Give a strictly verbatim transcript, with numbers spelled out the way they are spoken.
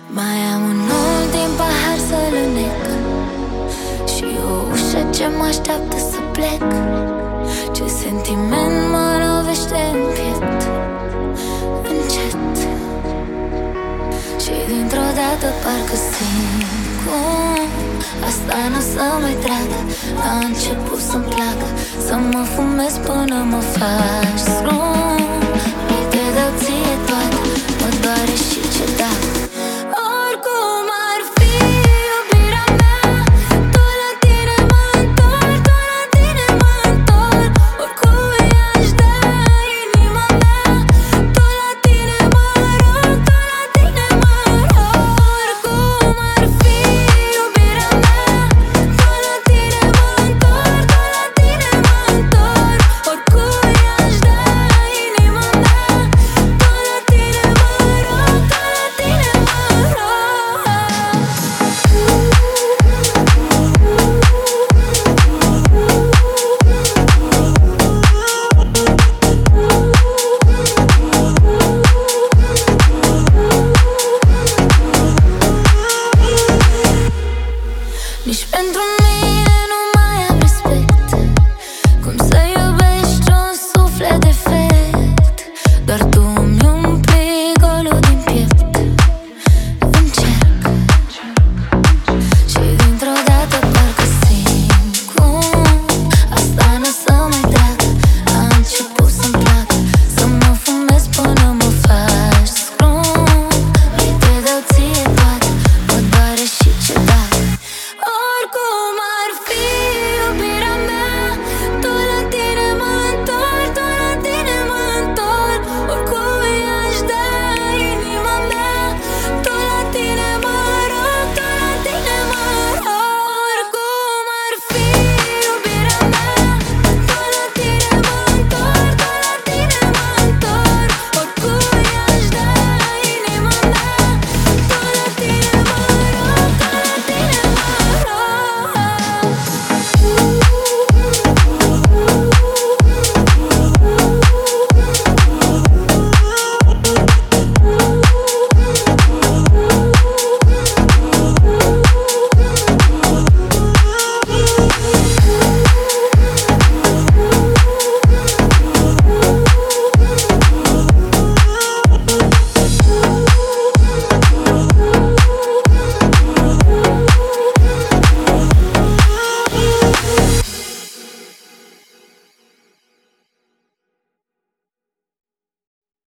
Mai am un ultim pahar să-l înec și o ușă ce mă așteaptă să plec. Ce sentiment mă lovește în piept, încet. Și dintr-o dată parcă simt cum asta nu o să mai treacă. A început să-mi placă, să mă fumez până mă faci strum. Nu te dau ție toate, mă doare și